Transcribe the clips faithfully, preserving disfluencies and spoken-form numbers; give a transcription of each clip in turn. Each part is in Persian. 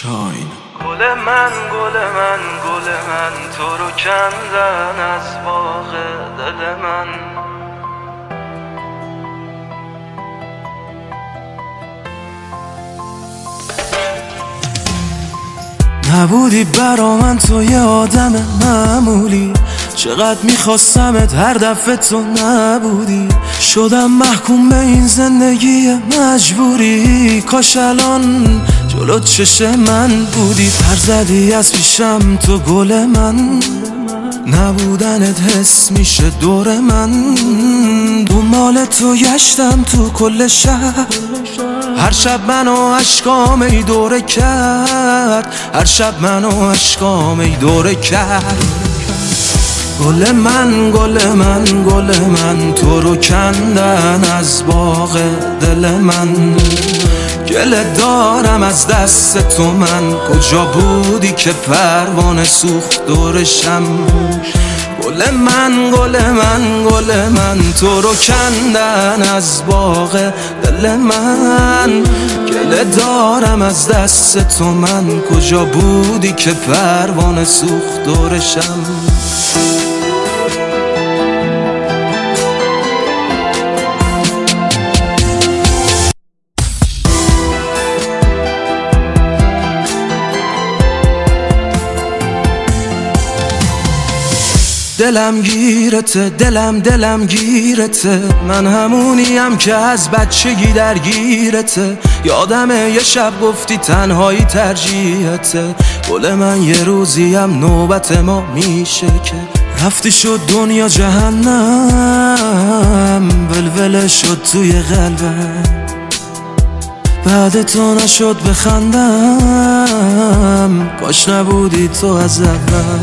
شاین. گل من گل من گل من تو رو کندن از باغ دل من. نبودی برا من تو یه آدم معمولی، چقدر میخواستمت هر دفعه تو نبودی. شدم محکوم به این زندگی مجبوری، کاش الان جلو چش من بودی. پر زدی از پیشم تو گل من، نبودنت حس میشه دور من. دنبال تو گشتم تو کل شهر، هر شب منو عشقام ای دوره کرد، هر شب منو عشقام ای دوره کرد. گل من گل من گل من تو رو کندن از باغ دل من. گله دارم از دست تو من، کجا بودی که پروانه سوخت دورشم. گل من گل من گل من تو رو کندن از باغ دل من. گله دارم از دست تو من، کجا بودی که پروانه سوخت دورشم. دلم گیرته دلم دلم گیرته، من همونیم که از بچگی درگیرته. یادمه یه شب گفتی تنهایی ترجیحته. گل من یه روزیم نوبت ما میشه که رفتی شد دنیا جهنم، ولوله شد توی قلبم. بعد تو نشد بخندم، کاش نبودی تو از اول.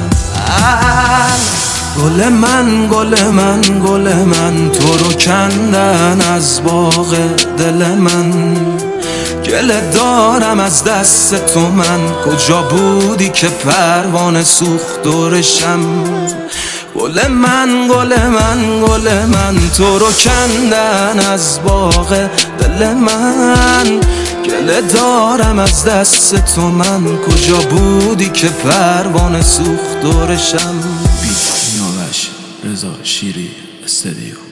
گل من گل من گل من تو رو کندن از باغ دل من. گله دارم از دست تو من، کجا بودی که پروانه سوخت دورشم. گل من گل من گل من تو رو کندن از باغ دل من. گله دارم از دست تو من، کجا بودی که پروانه سوخت دورشم. بیت نیاوش رضا شیری استدیو.